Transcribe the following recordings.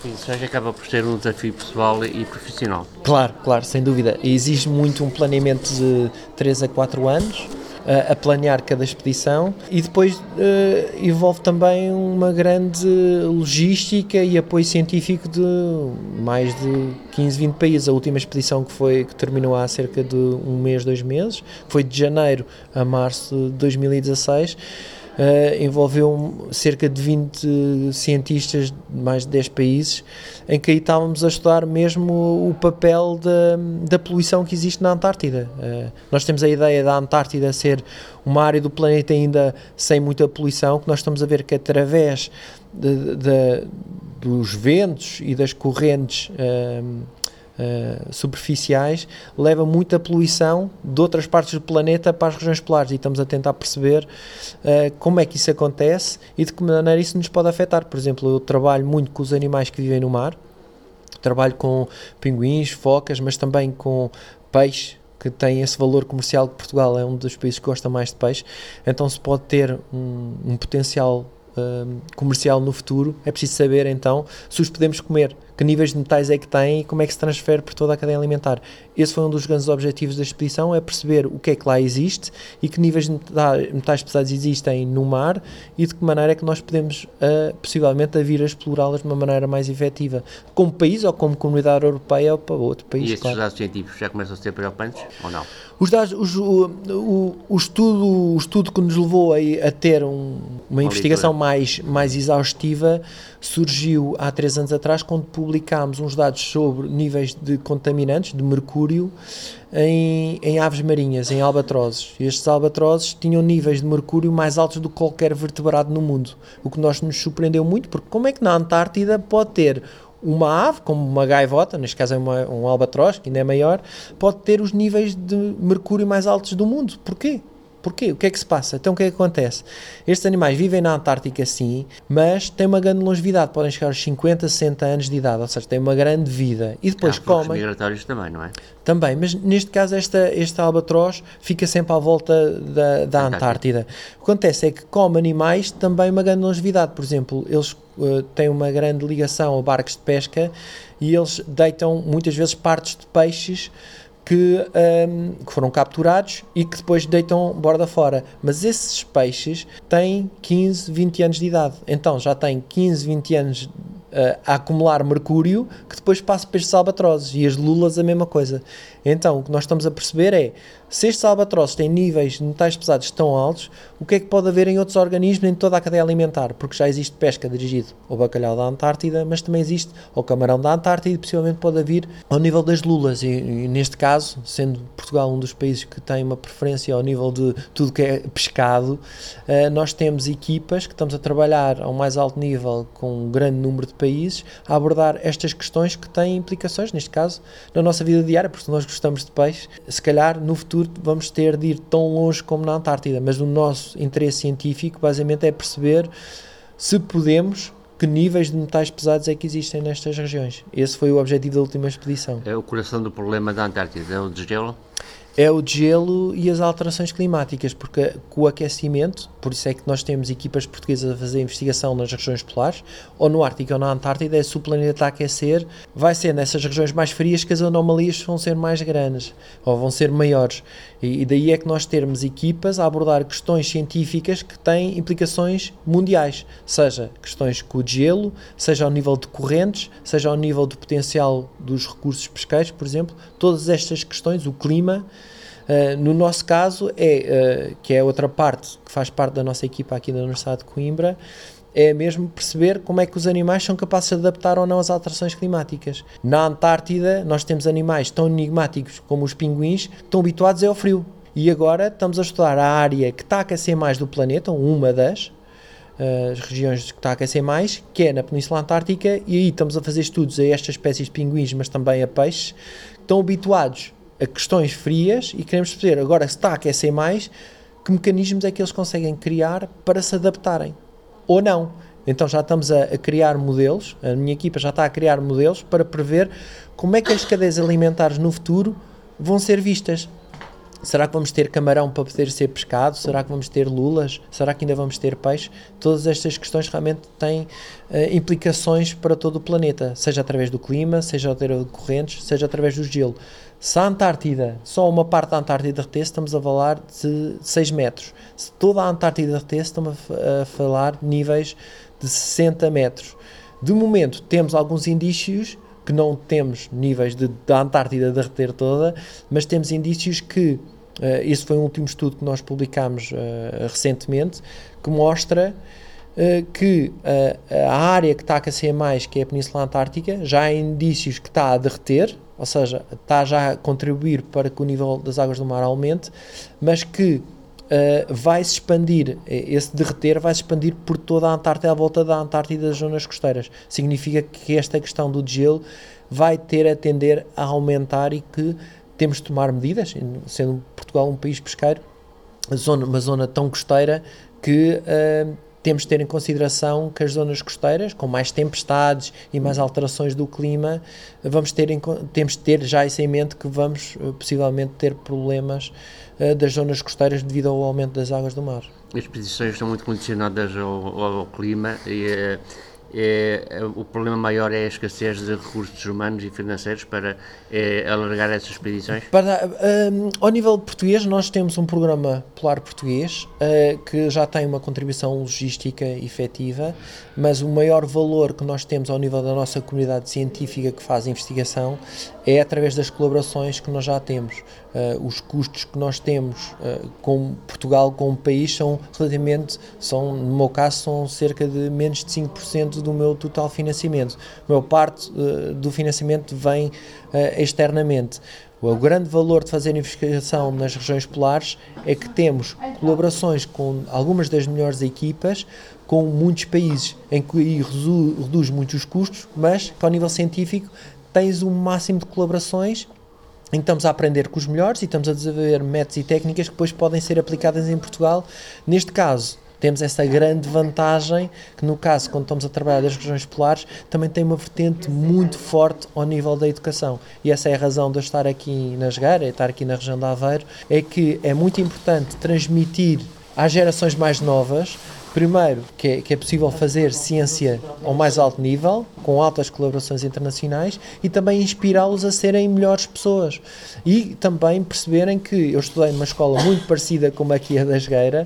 Isso já acaba por ser um desafio pessoal e profissional. Claro, claro, sem dúvida. E exige muito um planeamento de 3 a 4 anos, a planear cada expedição, e depois envolve também uma grande logística e apoio científico de mais de 15, 20 países. A última expedição que terminou há cerca de um mês, 2 meses, foi de janeiro a março de 2016. Envolveu cerca de 20 cientistas de mais de 10 países, em que aí estávamos a estudar mesmo o papel da poluição que existe na Antártida. Nós temos a ideia da Antártida ser uma área do planeta ainda sem muita poluição, que nós estamos a ver que através dos ventos e das correntes superficiais leva muita poluição de outras partes do planeta para as regiões polares, e estamos a tentar perceber como é que isso acontece e de que maneira isso nos pode afetar. Por exemplo, eu trabalho muito com os animais que vivem no mar, trabalho com pinguins, focas, mas também com peixe, que tem esse valor comercial, que Portugal é um dos países que gosta mais de peixe, então se pode ter um potencial comercial no futuro. É preciso saber então se os podemos comer, que níveis de metais é que têm e como é que se transfere por toda a cadeia alimentar. Esse foi um dos grandes objetivos da expedição, é perceber o que é que lá existe e que níveis de metais pesados existem no mar e de que maneira é que nós podemos possivelmente vir a explorá-las de uma maneira mais efetiva, como país ou como comunidade europeia ou para outro país. E estes dados científicos já começam a ser preocupantes ou não? Os dados, o estudo que nos levou a ter uma investigação mais exaustiva surgiu há 3 anos atrás, quando publicámos uns dados sobre níveis de contaminantes de mercúrio em aves marinhas, em albatrozes. Estes albatrozes tinham níveis de mercúrio mais altos do que qualquer vertebrado no mundo, o que nos surpreendeu muito, porque como é que na Antártida pode ter uma ave, como uma gaivota, neste caso é um albatroz, que ainda é maior, pode ter os níveis de mercúrio mais altos do mundo? Porquê? Porquê? O que é que se passa? Então o que é que acontece? Estes animais vivem na Antártica sim, mas têm uma grande longevidade, podem chegar aos 50, 60 anos de idade, ou seja, têm uma grande vida. E depois comem... migratórios também, não é? Também, mas neste caso este albatroz fica sempre à volta da Antártida. O que acontece é que come animais também uma grande longevidade. Por exemplo, eles têm uma grande ligação a barcos de pesca e eles deitam muitas vezes partes de peixes que foram capturados e que depois deitam borda fora. Mas esses peixes têm 15, 20 anos de idade. Então já têm 15, 20 anos a acumular mercúrio, que depois passa para estes albatrozes, e as lulas a mesma coisa. Então o que nós estamos a perceber é, se estes albatrozes têm níveis de metais pesados tão altos, o que é que pode haver em outros organismos em toda a cadeia alimentar? Porque já existe pesca dirigida ao bacalhau da Antártida, mas também existe ao camarão da Antártida, e possivelmente pode haver ao nível das lulas, e neste caso, sendo Portugal um dos países que tem uma preferência ao nível de tudo que é pescado, nós temos equipas que estamos a trabalhar ao mais alto nível com um grande número de países a abordar estas questões que têm implicações, neste caso, na nossa vida diária, porque se nós gostamos de peixe, se calhar no futuro vamos ter de ir tão longe como na Antártida, mas o nosso interesse científico basicamente é perceber se podemos, que níveis de metais pesados é que existem nestas regiões. Esse foi o objetivo da última expedição. É o coração do problema da Antártida, é o desgelo? É o gelo e as alterações climáticas, porque com o aquecimento, por isso é que nós temos equipas portuguesas a fazer investigação nas regiões polares, ou no Ártico ou na Antártida, se o planeta está a aquecer, vai ser nessas regiões mais frias que as anomalias vão ser mais grandes, ou vão ser maiores, e daí é que nós termos equipas a abordar questões científicas que têm implicações mundiais, seja questões com o gelo, seja ao nível de correntes, seja ao nível do potencial dos recursos pesqueiros, por exemplo, todas estas questões, o clima. No nosso caso, que é outra parte que faz parte da nossa equipa aqui da Universidade de Coimbra, é mesmo perceber como é que os animais são capazes de se adaptar ou não às alterações climáticas. Na Antártida, nós temos animais tão enigmáticos como os pinguins, que estão habituados ao frio. E agora estamos a estudar a área que está a aquecer mais do planeta, uma das regiões que está a aquecer mais, que é na Península Antártica, e aí estamos a fazer estudos a estas espécies de pinguins, mas também a peixes, que estão habituados a questões frias, e queremos perceber agora, se está a aquecer mais, que mecanismos é que eles conseguem criar para se adaptarem, ou não. Então já estamos a criar modelos, a minha equipa já está a criar modelos para prever como é que as cadeias alimentares no futuro vão ser vistas. Será que vamos ter camarão para poder ser pescado? Será que vamos ter lulas? Será que ainda vamos ter peixe? Todas estas questões realmente têm implicações para todo o planeta, seja através do clima, seja através de correntes, seja através do gelo. Se a Antártida, só uma parte da Antártida derretesse, estamos a falar de 6 metros. Se toda a Antártida derretesse, estamos a falar de níveis de 60 metros. De momento, temos alguns indícios que não temos níveis da Antártida derreter toda, mas temos indícios que, esse foi um último estudo que nós publicámos recentemente, que mostra que a área que está a aquecer mais, que é a Península Antártica, já há indícios que está a derreter, ou seja, está já a contribuir para que o nível das águas do mar aumente, mas que vai-se expandir, esse derreter vai-se expandir por toda a Antártida, à volta da Antártida e das zonas costeiras. Significa que esta questão do gelo vai ter a tender a aumentar e que temos de tomar medidas, sendo Portugal um país pesqueiro, uma zona tão costeira que temos de ter em consideração que as zonas costeiras, com mais tempestades e mais alterações do clima, temos de ter já isso em mente, que vamos possivelmente ter problemas das zonas costeiras devido ao aumento das águas do mar. As expedições estão muito condicionadas ao clima e o problema maior é a escassez de recursos humanos e financeiros para alargar essas expedições? Ao nível português, nós temos um programa polar português que já tem uma contribuição logística efetiva, mas o maior valor que nós temos ao nível da nossa comunidade científica que faz investigação é através das colaborações que nós já temos. Os custos que nós temos com Portugal, como país, no meu caso, são cerca de menos de 5% do meu total financiamento. A maior parte do financiamento vem externamente. O grande valor de fazer investigação nas regiões polares é que temos colaborações com algumas das melhores equipas, com muitos países, em que reduz muito os custos, mas que ao nível científico tens um máximo de colaborações em que estamos a aprender com os melhores e estamos a desenvolver métodos e técnicas que depois podem ser aplicadas em Portugal. Neste caso, temos essa grande vantagem que, no caso, quando estamos a trabalhar das regiões polares, também tem uma vertente muito forte ao nível da educação. E essa é a razão de eu estar aqui na Jogueira, estar aqui na região de Aveiro, é que é muito importante transmitir às gerações mais novas, primeiro, que é possível fazer ciência ao mais alto nível, com altas colaborações internacionais, e também inspirá-los a serem melhores pessoas. E também perceberem que eu estudei numa escola muito parecida com aqui a da Jogueira,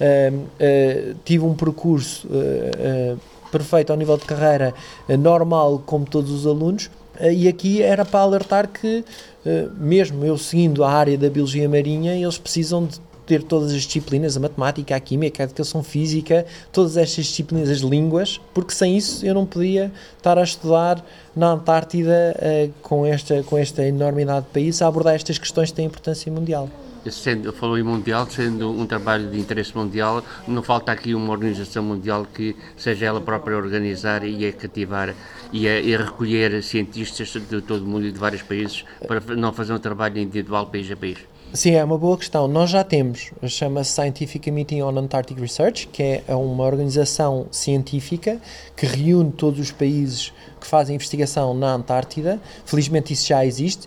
tive um percurso perfeito ao nível de carreira, normal como todos os alunos, e aqui era para alertar que, mesmo eu seguindo a área da biologia marinha, eles precisam de ter todas as disciplinas, a matemática, a química, a educação física, todas estas disciplinas, as línguas, porque sem isso eu não podia estar a estudar na Antártida com esta enormidade de países, a abordar estas questões que têm importância mundial. Falou em mundial, sendo um trabalho de interesse mundial, não falta aqui uma organização mundial que seja ela própria a organizar e a cativar e a recolher cientistas de todo o mundo e de vários países para não fazer um trabalho individual país a país? Sim, é uma boa questão. Nós já temos, chama-se Scientific Committee on Antarctic Research, que é uma organização científica que reúne todos os países que fazem investigação na Antártida. Felizmente isso já existe.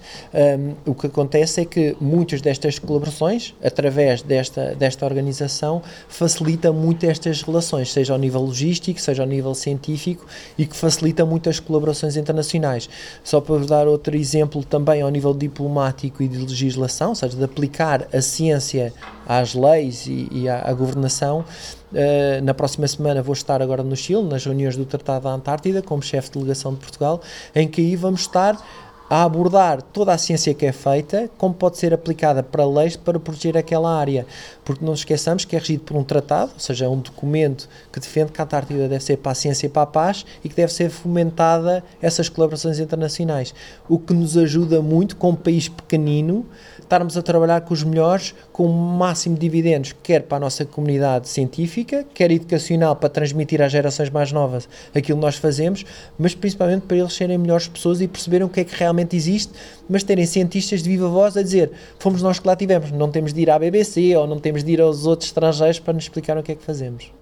O que acontece é que muitas destas colaborações, através desta organização, facilita muito estas relações, seja ao nível logístico, seja ao nível científico, e que facilita muito as colaborações internacionais. Só para vos dar outro exemplo também ao nível diplomático e de legislação, ou seja, de aplicar a ciência às leis e à governação. Na próxima semana vou estar agora no Chile, nas reuniões do Tratado da Antártida, como chefe de delegação de Portugal, em que aí vamos estar a abordar toda a ciência que é feita, como pode ser aplicada para leis para proteger aquela área. Porque não nos esqueçamos que é regido por um tratado, ou seja, um documento que defende que a Antártida deve ser para a ciência e para a paz e que deve ser fomentada essas colaborações internacionais. O que nos ajuda muito, como país pequenino, estarmos a trabalhar com os melhores, com o máximo de dividendos, quer para a nossa comunidade científica, quer educacional, para transmitir às gerações mais novas aquilo que nós fazemos, mas principalmente para eles serem melhores pessoas e perceberem o que é que realmente existe, mas terem cientistas de viva voz a dizer, fomos nós que lá tivemos, não temos de ir à BBC ou não temos de ir aos outros estrangeiros para nos explicar o que é que fazemos.